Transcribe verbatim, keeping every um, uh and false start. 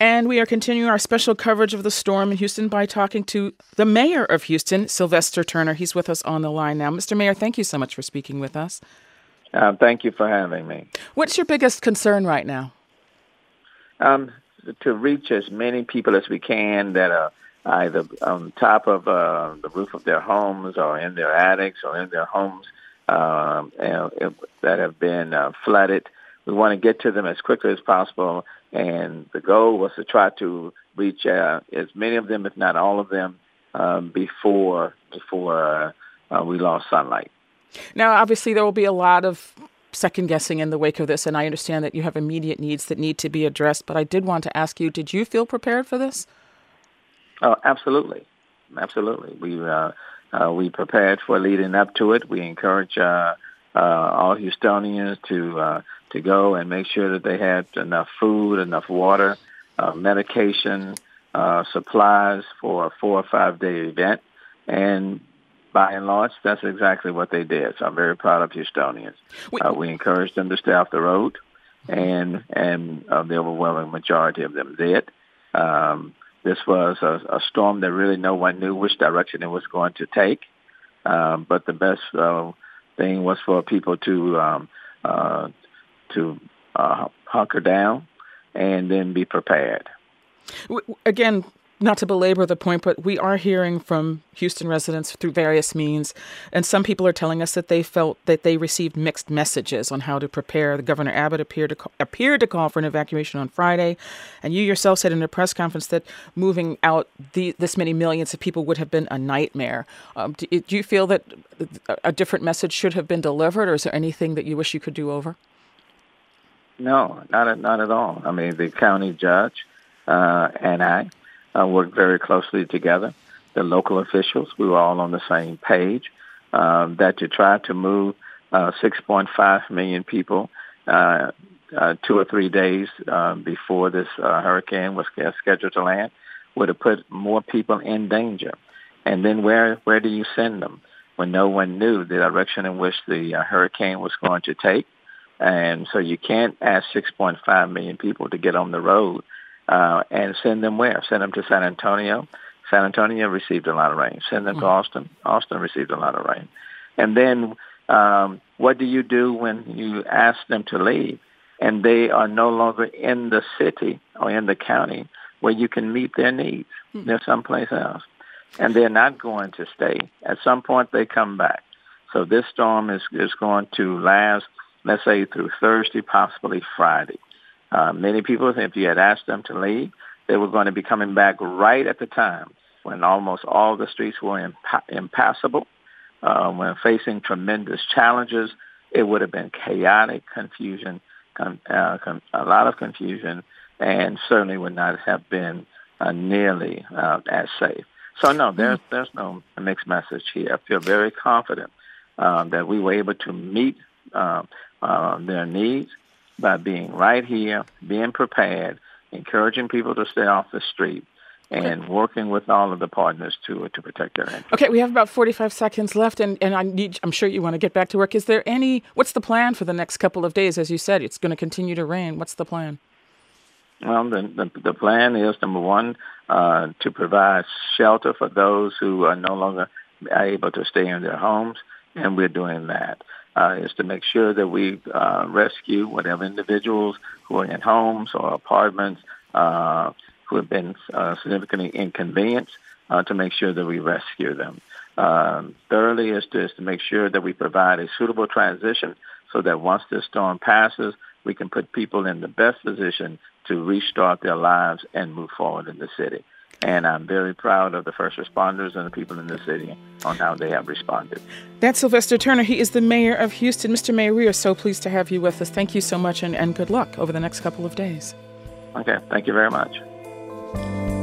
And we are continuing our special coverage of the storm in Houston by talking to the mayor of Houston, Sylvester Turner. He's with us on the line now. Mister Mayor, thank you so much for speaking with us. Uh, thank you for having me. What's your biggest concern right now? Um, to reach as many people as we can that are either on top of uh, the roof of their homes or in their attics or in their homes um, and, that have been uh, flooded. We want to get to them as quickly as possible, and the goal was to try to reach uh, as many of them, if not all of them, um, before before uh, uh, we lost sunlight. Now, obviously, there will be a lot of second-guessing in the wake of this, and I understand that you have immediate needs that need to be addressed, but I did want to ask you, did you feel prepared for this? Oh, absolutely. Absolutely. We uh, uh, we prepared for leading up to it. We encourage uh, uh, all Houstonians to uh, to go and make sure that they had enough food, enough water, uh, medication, uh, supplies for a four or five day event. And by and large, that's exactly what they did. So I'm very proud of Houstonians. Uh, we encouraged them to stay off the road, and and uh, the overwhelming majority of them did. Um, this was a, a storm that really no one knew which direction it was going to take. Um, but the best uh, thing was for people to um, uh, to uh, hunker down and then be prepared. Again, not to belabor the point, but we are hearing from Houston residents through various means, and some people are telling us that they felt that they received mixed messages on how to prepare. The Governor Abbott appeared to call, appeared to call for an evacuation on Friday, and you yourself said in a press conference that moving out the, this many millions of people would have been a nightmare. Um, do, do you feel that a different message should have been delivered, or is there anything that you wish you could do over? No, not at, not at all. I mean, the county judge uh, and I Uh, worked very closely together. The local officials, we were all on the same page, um, that to try to move uh, six point five million people uh, uh, two or three days uh, before this uh, hurricane was scheduled to land would have put more people in danger. And then where where do you send them when no one knew the direction in which the uh, hurricane was going to take? And so you can't ask six point five million people to get on the road Uh, and send them where? Send them to San Antonio. San Antonio received a lot of rain. Send them mm-hmm. to Austin. Austin received a lot of rain. And then um, what do you do when you ask them to leave and they are no longer in the city or in the county where you can meet their needs? Mm-hmm. They're someplace else. And they're not going to stay. At some point, they come back. So this storm is, is going to last, let's say, through Thursday, possibly Friday. Uh, many people, if you had asked them to leave, they were going to be coming back right at the time when almost all the streets were impa- impassable, uh, when facing tremendous challenges. It would have been chaotic, confusion, con- uh, con- a lot of confusion, and certainly would not have been uh, nearly uh, as safe. So, no, there's, there's no mixed message here. I feel very confident uh, that we were able to meet uh, uh, their needs by being right here, being prepared, encouraging people to stay off the street, and okay. working with all of the partners to to protect their interests. Okay, we have about forty-five seconds left, and, and I need, I'm sure you want to get back to work. Is there any, what's the plan for the next couple of days? As you said, it's going to continue to rain. What's the plan? Well, the, the, the plan is, number one, uh, to provide shelter for those who are no longer able to stay in their homes, and we're doing that. Uh, is to make sure that we uh, rescue whatever individuals who are in homes or apartments uh, who have been uh, significantly inconvenienced, uh, to make sure that we rescue them. Um, thirdly is to, is to make sure that we provide a suitable transition so that once this storm passes, we can put people in the best position to restart their lives and move forward in the city. And I'm very proud of the first responders and the people in the city on how they have responded. That's Sylvester Turner. He is the mayor of Houston. Mister Mayor, we are so pleased to have you with us. Thank you so much, and, and good luck over the next couple of days. Okay, thank you very much.